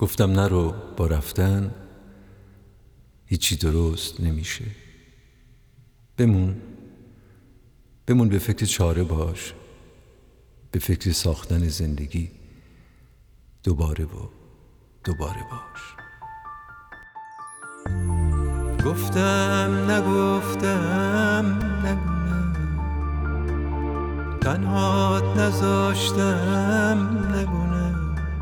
گفتم نرو، با رفتن هیچی درست نمیشه. بمون به فکر چاره باش، به فکر ساختن زندگی دوباره باش. گفتم نگفتم نگونه، تنهات نذاشتم نگونه،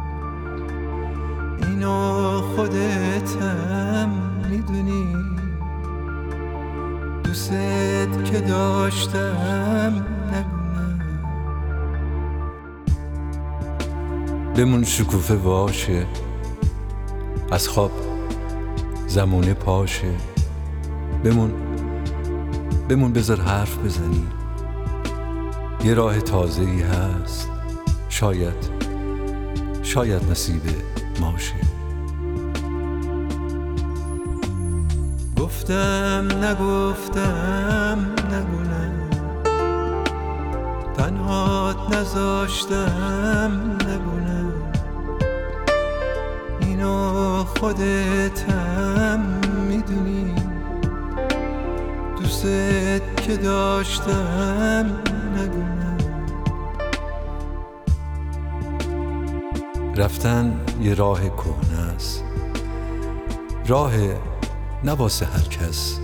اینو خودتم میدونی، دوست که داشتم نگونه. بمون شکوفه واشه، از خواب زمونه پاشه. بمون بذار حرف بزنی، یه راه تازه‌ای هست، شاید نصیب ماشه. گفتم نگفتم نگونه، تنهات نذاشتم نگونه، اینو خودتم میدونی، دوست که داشتم نگونه. رفتن یه راه کهنه است، راه نه واسه هر کس.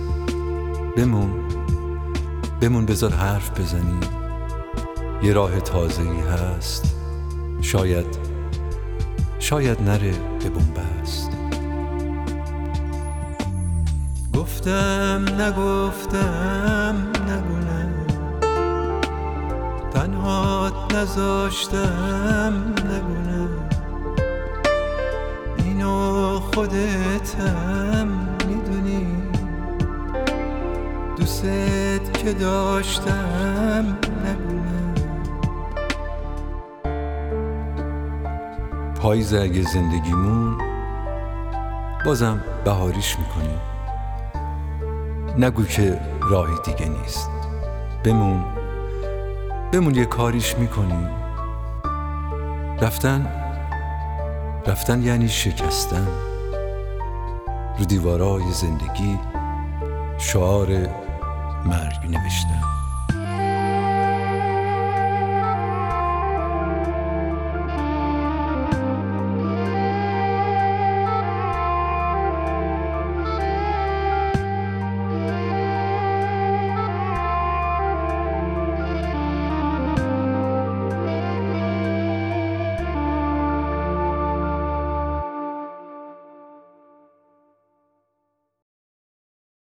بمون بذار حرف بزنی، یه راه تازه‌ای هست، شاید نره به بنبست. گفتم نگفتم نگونه، تنهات نذاشتم نگونه، اینو خودتم میدونی، دوست که داشتم نگونه. پاییز اگه زندگیمون بازم بهاریش میکنیم، نگو که راهی دیگه نیست. بمون یه کاریش میکنیم. رفتن یعنی شکستن، رو دیوارای زندگی شعار مرگ نوشتن.